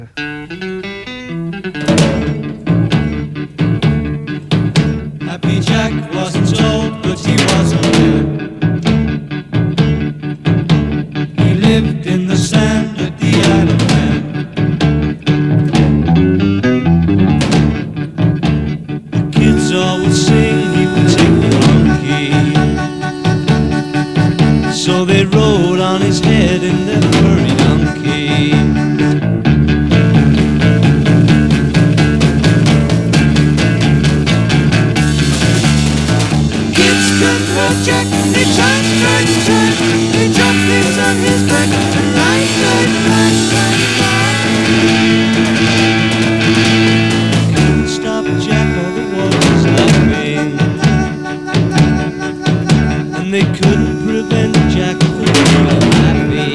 Happy Jack wasn't told, but he was aware. He lived in the sand at the Isle of Man. The kids all would sing, he would take the monkey. So they rode on his head in their furry donkey. Jack, they tried, they dropped things on his back, and light. Couldn't stop Jack, all the waters laughing, and they couldn't prevent Jack from being happy.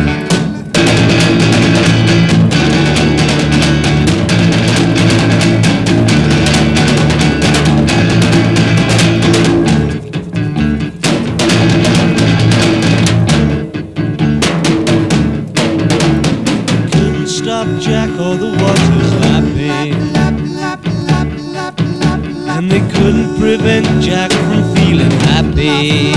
Stop Jack, all the waters lapping, and they couldn't prevent Jack from feeling happy.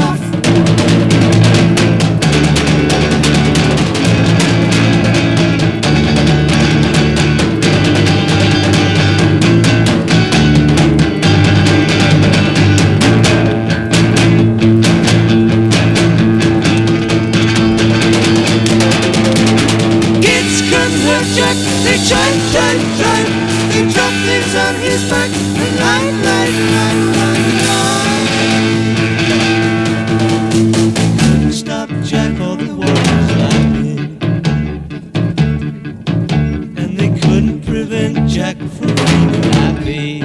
Jack, they tried, they dropped things on his back, and light. Couldn't stop Jack, all the waters lapping, and they couldn't prevent Jack from being happy.